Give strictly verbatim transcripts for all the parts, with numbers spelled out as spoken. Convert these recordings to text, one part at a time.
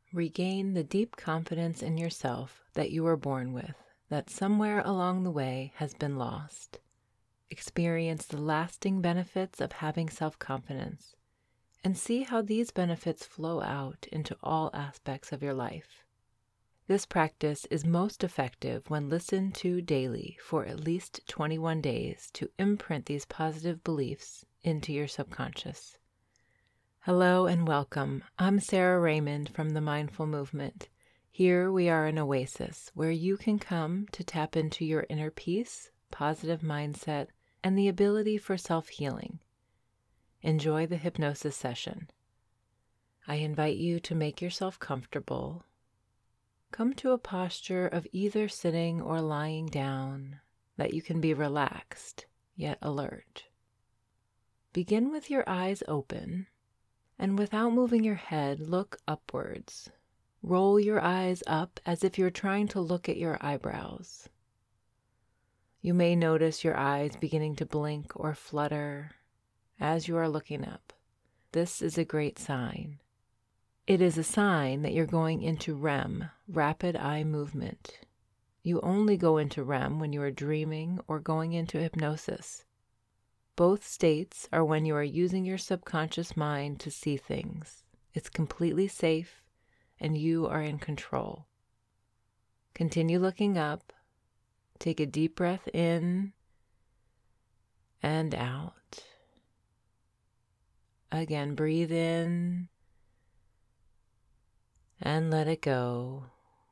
Regain the deep confidence in yourself that you were born with, that somewhere along the way has been lost. Experience the lasting benefits of having self-confidence, and see how these benefits flow out into all aspects of your life. This practice is most effective when listened to daily for at least twenty-one days to imprint these positive beliefs into your subconscious. Hello and welcome. I'm Sarah Raymond from the Mindful Movement. Here we are an oasis where you can come to tap into your inner peace, positive mindset, and the ability for self-healing. Enjoy the hypnosis session. I invite you to make yourself comfortable. Come to a posture of either sitting or lying down that you can be relaxed yet alert. Begin with your eyes open, and without moving your head, look upwards. Roll your eyes up as if you're trying to look at your eyebrows. You may notice your eyes beginning to blink or flutter as you are looking up. This is a great sign. It is a sign that you're going into R E M, rapid eye movement. You only go into R E M when you are dreaming or going into hypnosis. Both states are when you are using your subconscious mind to see things. It's completely safe, and you are in control. Continue looking up. Take a deep breath in and out. Again, breathe in and let it go.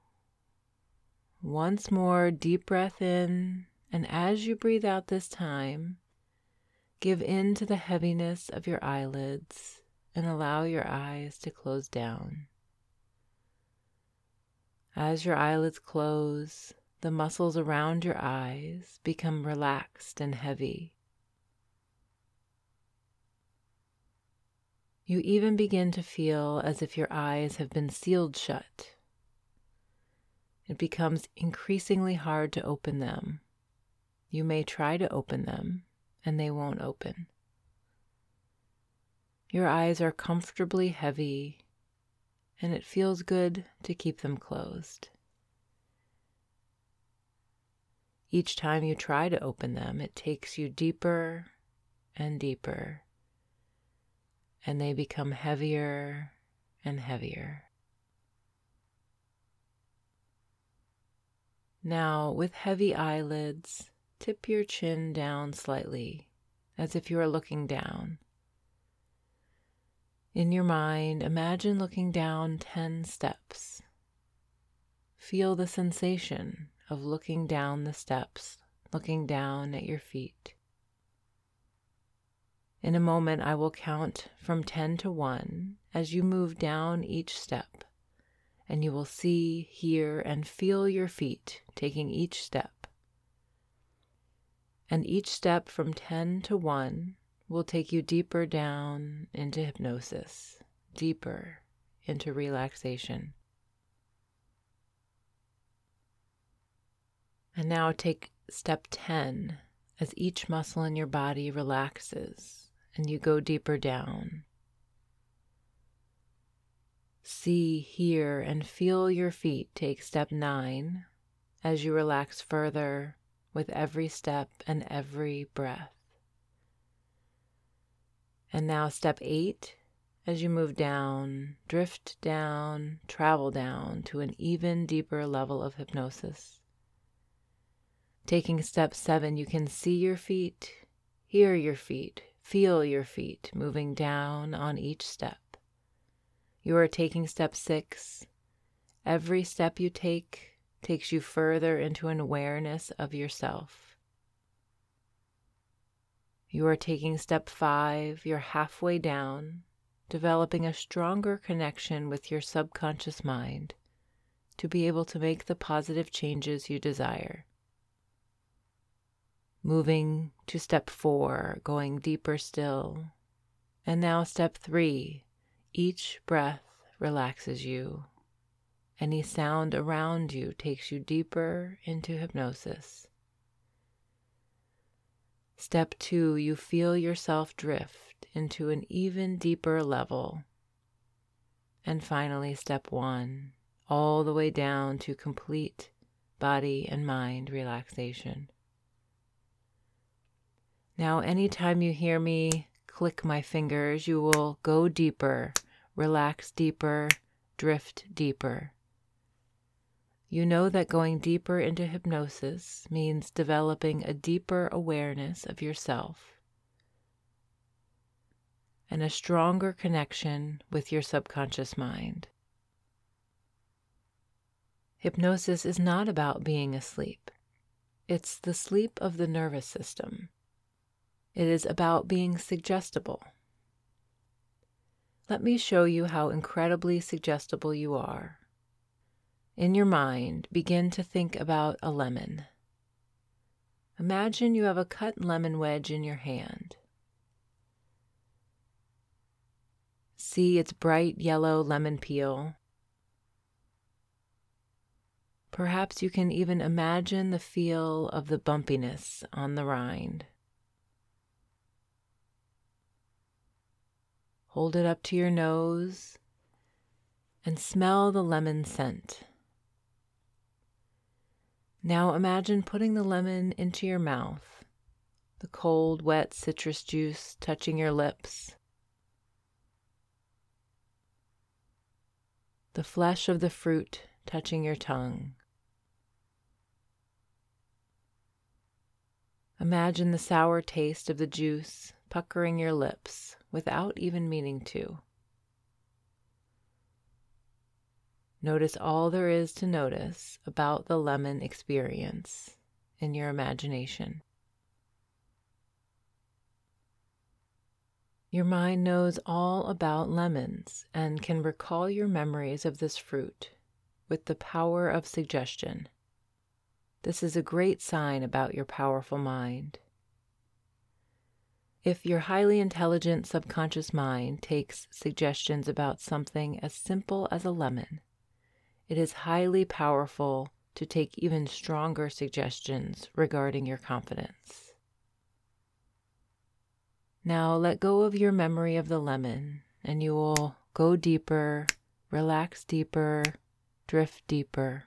Once more, deep breath in, and as you breathe out this time, give in to the heaviness of your eyelids and allow your eyes to close down. As your eyelids close, the muscles around your eyes become relaxed and heavy. You even begin to feel as if your eyes have been sealed shut. It becomes increasingly hard to open them. You may try to open them, and they won't open. Your eyes are comfortably heavy, and it feels good to keep them closed. Each time you try to open them, it takes you deeper and deeper, and they become heavier and heavier. Now, with heavy eyelids, tip your chin down slightly, as if you are looking down. In your mind, imagine looking down ten steps. Feel the sensation of looking down the steps, looking down at your feet. In a moment, I will count from ten to one as you move down each step, and you will see, hear, and feel your feet taking each step. And each step from ten to one will take you deeper down into hypnosis, deeper into relaxation. And now take step ten as each muscle in your body relaxes and you go deeper down. See, hear, and feel your feet take step nine as you relax further with every step and every breath. And now step eight, as you move down, drift down, travel down to an even deeper level of hypnosis. Taking step seven, you can see your feet, hear your feet, feel your feet moving down on each step. You are taking step six. Every step you take takes you further into an awareness of yourself. You are taking step five. You're halfway down, developing a stronger connection with your subconscious mind to be able to make the positive changes you desire. Moving to step four, going deeper still. And now step three. Each breath relaxes you. Any sound around you takes you deeper into hypnosis. Step two, you feel yourself drift into an even deeper level. and finally step one, all the way down to complete body and mind relaxation. Now, anytime you hear me click my fingers, you will go deeper, relax deeper, drift deeper. You know that going deeper into hypnosis means developing a deeper awareness of yourself and a stronger connection with your subconscious mind. Hypnosis is not about being asleep. It's the sleep of the nervous system. It is about being suggestible. Let me show you how incredibly suggestible you are. In your mind, begin to think about a lemon. Imagine you have a cut lemon wedge in your hand. See its bright yellow lemon peel. Perhaps you can even imagine the feel of the bumpiness on the rind. Hold it up to your nose and smell the lemon scent. Now imagine putting the lemon into your mouth, the cold, wet citrus juice touching your lips, the flesh of the fruit touching your tongue. Imagine the sour taste of the juice puckering your lips without even meaning to. Notice all there is to notice about the lemon experience in your imagination. Your mind knows all about lemons and can recall your memories of this fruit with the power of suggestion. This is a great sign about your powerful mind. If your highly intelligent subconscious mind takes suggestions about something as simple as a lemon, it is highly powerful to take even stronger suggestions regarding your confidence. Now let go of your memory of the lemon, and you will go deeper, relax deeper, drift deeper.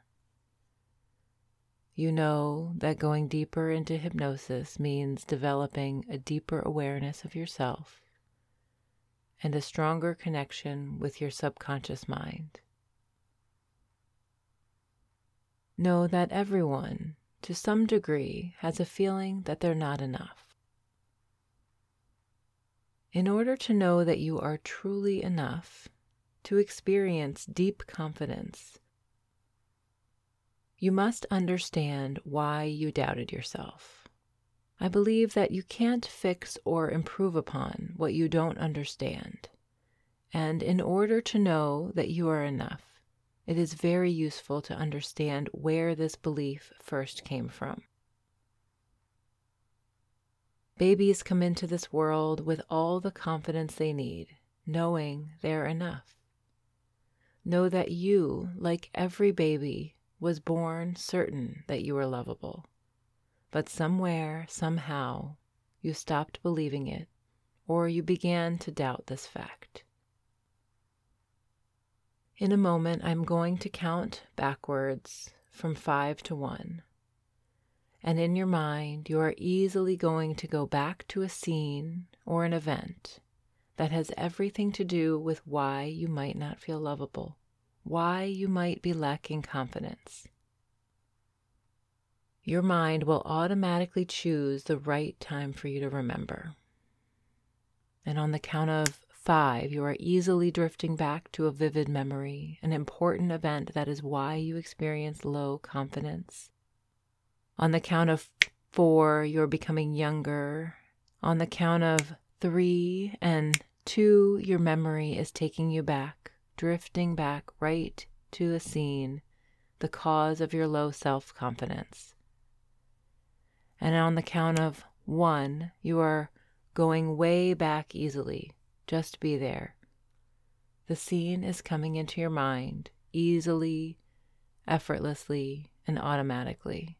You know that going deeper into hypnosis means developing a deeper awareness of yourself and a stronger connection with your subconscious mind. Know that everyone, to some degree, has a feeling that they're not enough. In order to know that you are truly enough, to experience deep confidence, you must understand why you doubted yourself. I believe that you can't fix or improve upon what you don't understand. And in order to know that you are enough, it is very useful to understand where this belief first came from. Babies come into this world with all the confidence they need, knowing they're enough. Know that you, like every baby, was born certain that you were lovable, but somewhere, somehow, you stopped believing it, or you began to doubt this fact. In a moment, I'm going to count backwards from five to one. And in your mind, you are easily going to go back to a scene or an event that has everything to do with why you might not feel lovable, why you might be lacking confidence. Your mind will automatically choose the right time for you to remember. And on the count of five, you are easily drifting back to a vivid memory, an important event that is why you experience low confidence. On the count of four, you're becoming younger. On the count of three and two, your memory is taking you back, drifting back right to the scene, the cause of your low self-confidence. And on the count of one, you are going way back easily. Just be there. The scene is coming into your mind easily, effortlessly, and automatically.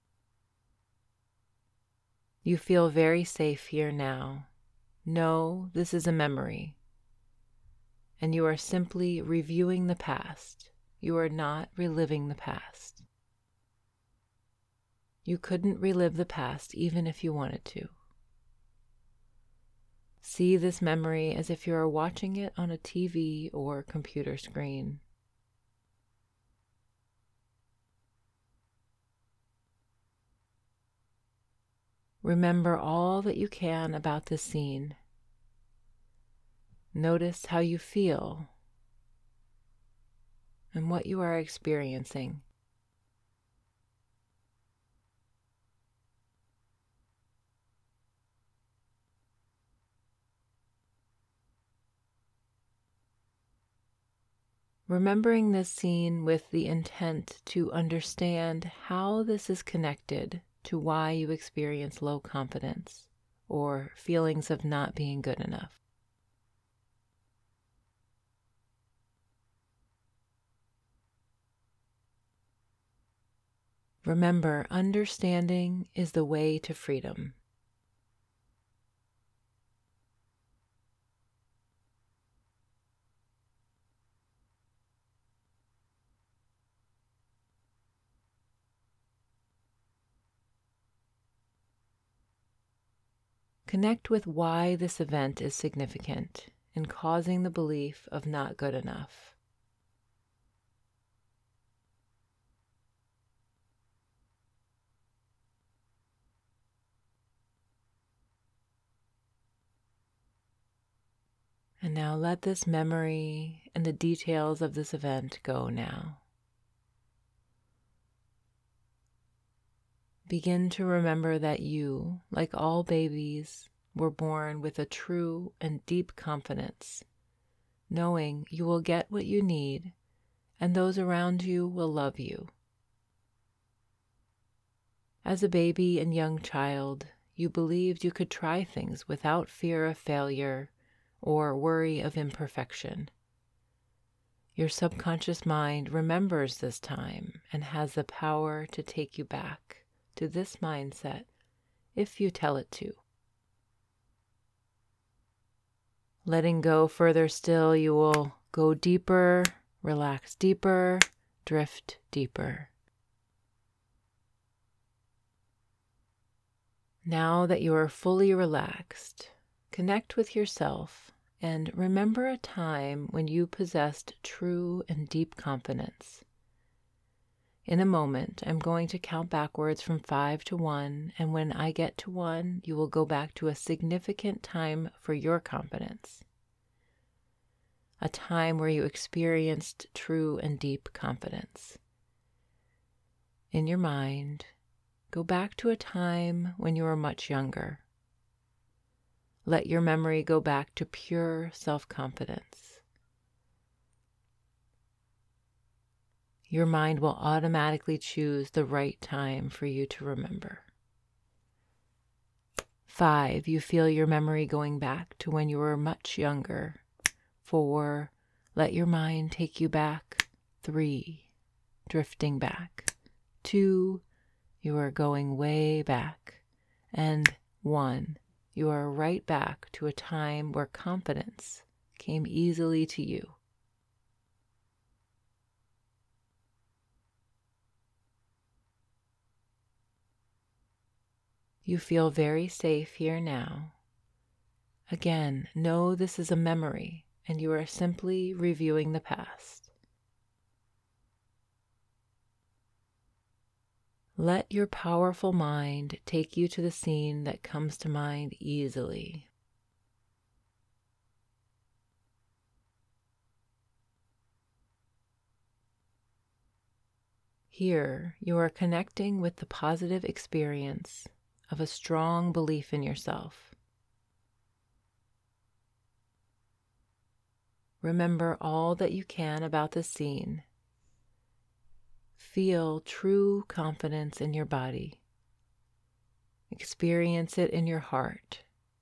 You feel very safe here now. Know this is a memory. and you are simply reviewing the past. You are not reliving the past. You couldn't relive the past even if you wanted to. See this memory as if you are watching it on a T V or computer screen. Remember all that you can about this scene. Notice how you feel and what you are experiencing. Remembering this scene with the intent to understand how this is connected to why you experience low confidence or feelings of not being good enough. Remember, understanding is the way to freedom. Connect with why this event is significant in causing the belief of not good enough. And now let this memory and the details of this event go now. Begin to remember that you, like all babies, were born with a true and deep confidence, knowing you will get what you need and those around you will love you. As a baby and young child, you believed you could try things without fear of failure or worry of imperfection. Your subconscious mind remembers this time and has the power to take you back to this mindset if you tell it to. Letting go further still, you will go deeper, relax deeper, drift deeper. Now that you are fully relaxed, connect with yourself and remember a time when you possessed true and deep confidence. In a moment, I'm going to count backwards from five to one, and when I get to one, you will go back to a significant time for your confidence. A time where you experienced true and deep confidence. In your mind, go back to a time when you were much younger. Let your memory go back to pure self-confidence. Your mind will automatically choose the right time for you to remember. Five, you feel your memory going back to when you were much younger. Four, let your mind take you back. Three, drifting back. Two, you are going way back. And one, you are right back to a time where confidence came easily to you. You feel very safe here now. Again, know this is a memory and you are simply reviewing the past. Let your powerful mind take you to the scene that comes to mind easily. Here, you are connecting with the positive experience of a strong belief in yourself. Remember all that you can about the scene. Feel true confidence in your body. Experience it in your heart.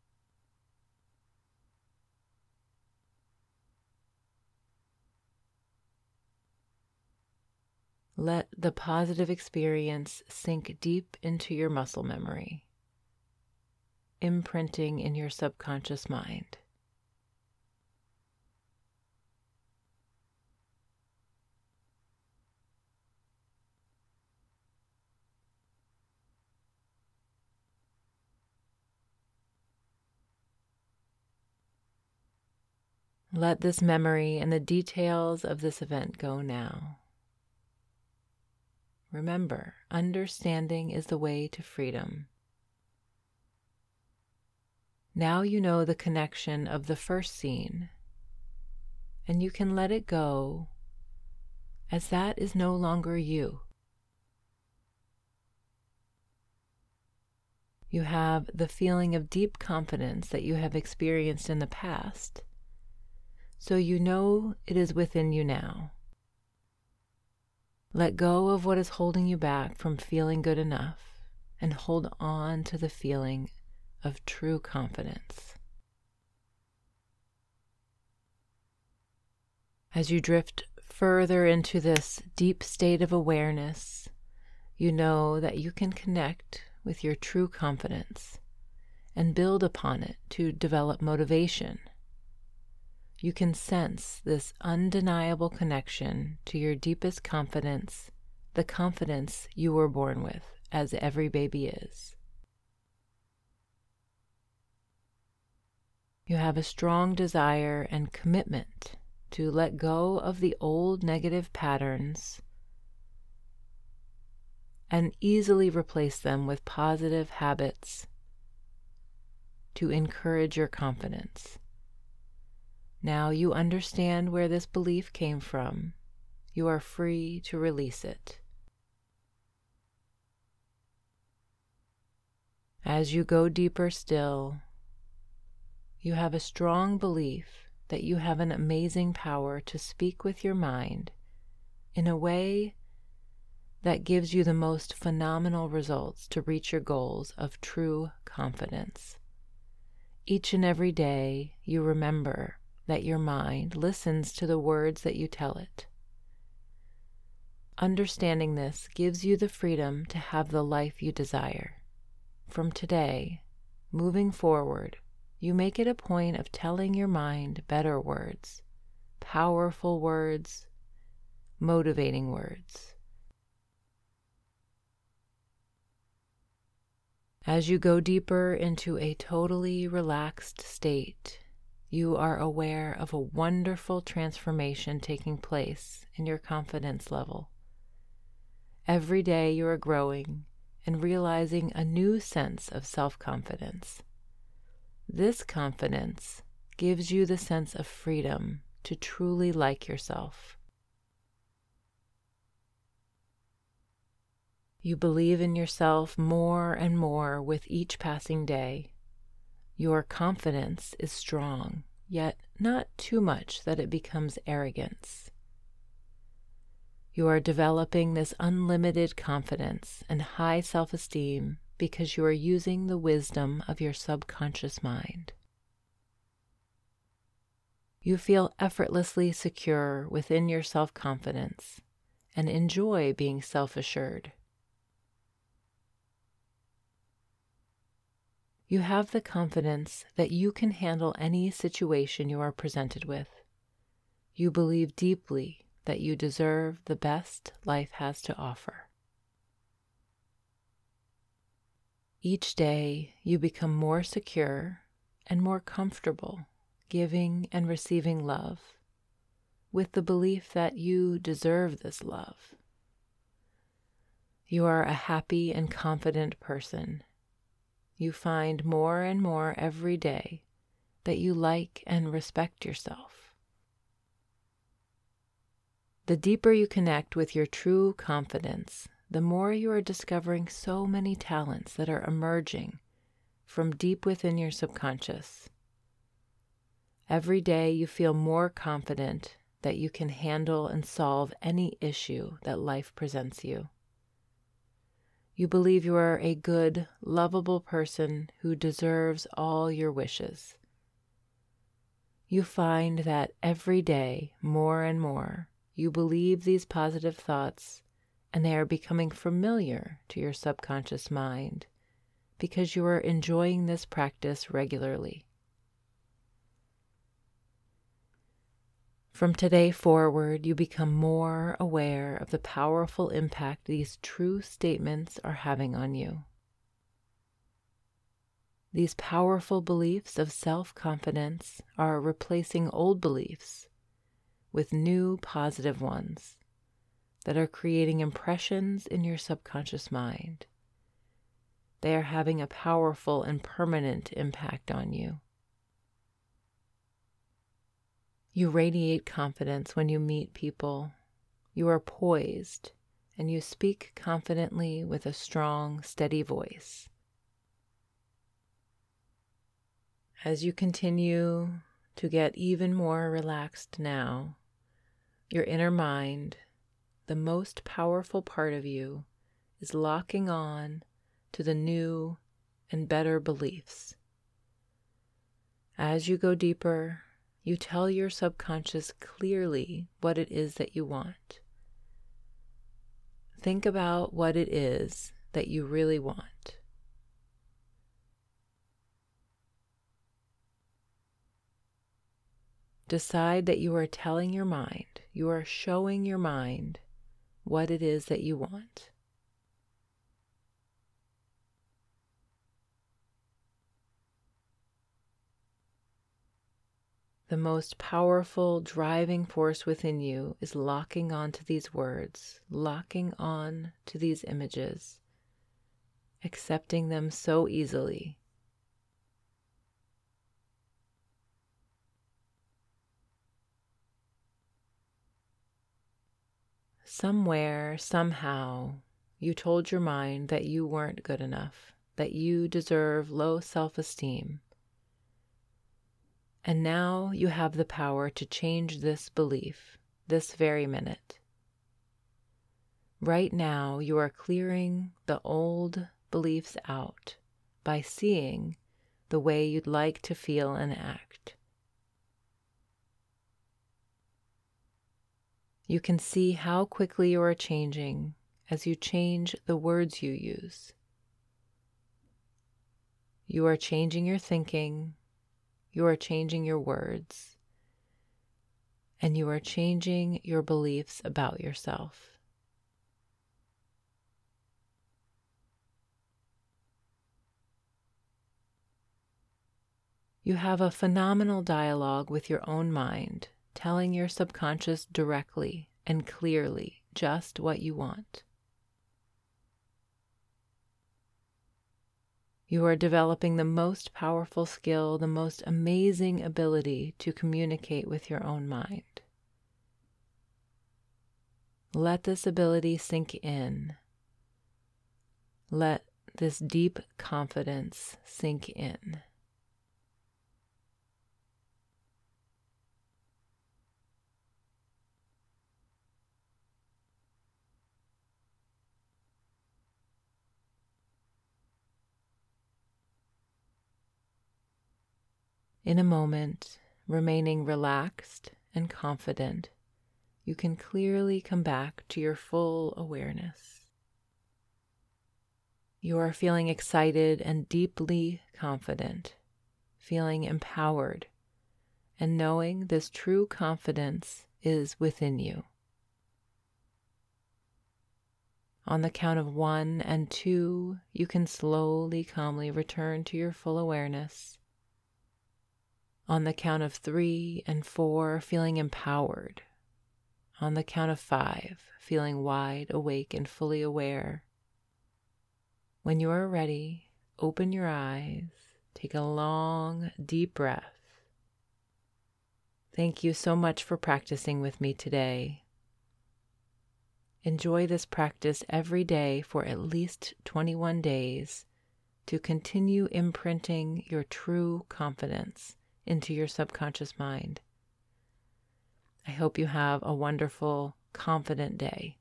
Let the positive experience sink deep into your muscle memory, imprinting in your subconscious mind. Let this memory and the details of this event go now. Remember, understanding is the way to freedom. Now you know the connection of the first scene, and you can let it go, as that is no longer you. You have the feeling of deep confidence that you have experienced in the past, so you know it is within you now. Let go of what is holding you back from feeling good enough and hold on to the feeling of true confidence. As you drift further into this deep state of awareness, you know that you can connect with your true confidence and build upon it to develop motivation. You can sense this undeniable connection to your deepest confidence, the confidence you were born with, as every baby is. You have a strong desire and commitment to let go of the old negative patterns and easily replace them with positive habits to encourage your confidence. Now you understand where this belief came from. You are free to release it. As you go deeper still, you have a strong belief that you have an amazing power to speak with your mind in a way that gives you the most phenomenal results to reach your goals of true confidence. Each and every day, you remember that your mind listens to the words that you tell it. Understanding this gives you the freedom to have the life you desire. From today, moving forward, you make it a point of telling your mind better words, powerful words, motivating words. As you go deeper into a totally relaxed state, you are aware of a wonderful transformation taking place in your confidence level. Every day you are growing and realizing a new sense of self-confidence. This confidence gives you the sense of freedom to truly like yourself. You believe in yourself more and more with each passing day. Your confidence is strong, yet not too much that it becomes arrogance. You are developing this unlimited confidence and high self-esteem because you are using the wisdom of your subconscious mind. You feel effortlessly secure within your self-confidence and enjoy being self-assured. You have the confidence that you can handle any situation you are presented with. You believe deeply that you deserve the best life has to offer. Each day, you become more secure and more comfortable giving and receiving love, with the belief that you deserve this love. You are a happy and confident person. You find more and more every day that you like and respect yourself. The deeper you connect with your true confidence, the more you are discovering so many talents that are emerging from deep within your subconscious. Every day you feel more confident that you can handle and solve any issue that life presents you. You believe you are a good, lovable person who deserves all your wishes. You find that every day, more and more, you believe these positive thoughts, and they are becoming familiar to your subconscious mind because you are enjoying this practice regularly. From today forward, you become more aware of the powerful impact these true statements are having on you. These powerful beliefs of self-confidence are replacing old beliefs with new positive ones that are creating impressions in your subconscious mind. They are having a powerful and permanent impact on you. You radiate confidence when you meet people. You are poised, and you speak confidently with a strong, steady voice. As you continue to get even more relaxed now, your inner mind, the most powerful part of you, is locking on to the new and better beliefs. As you go deeper, you tell your subconscious clearly what it is that you want. Think about what it is that you really want. Decide that you are telling your mind, you are showing your mind what it is that you want. The most powerful driving force within you is locking on to these words, locking on to these images, accepting them so easily. Somewhere, somehow, you told your mind that you weren't good enough, that you deserve low self-esteem. And now you have the power to change this belief this very minute. Right now, you are clearing the old beliefs out by seeing the way you'd like to feel and act. You can see how quickly you are changing as you change the words you use. You are changing your thinking, you are changing your words, and you are changing your beliefs about yourself. You have a phenomenal dialogue with your own mind, telling your subconscious directly and clearly just what you want. You are developing the most powerful skill, the most amazing ability to communicate with your own mind. Let this ability sink in. Let this deep confidence sink in. In a moment, remaining relaxed and confident, you can clearly come back to your full awareness. You are feeling excited and deeply confident, feeling empowered, and knowing this true confidence is within you. On the count of one and two, you can slowly, calmly return to your full awareness. On the count of three and four, feeling empowered. On the count of five, feeling wide awake and fully aware. When you are ready, open your eyes, take a long, deep breath. Thank you so much for practicing with me today. Enjoy this practice every day for at least twenty-one days to continue imprinting your true confidence into your subconscious mind. I hope you have a wonderful, confident day.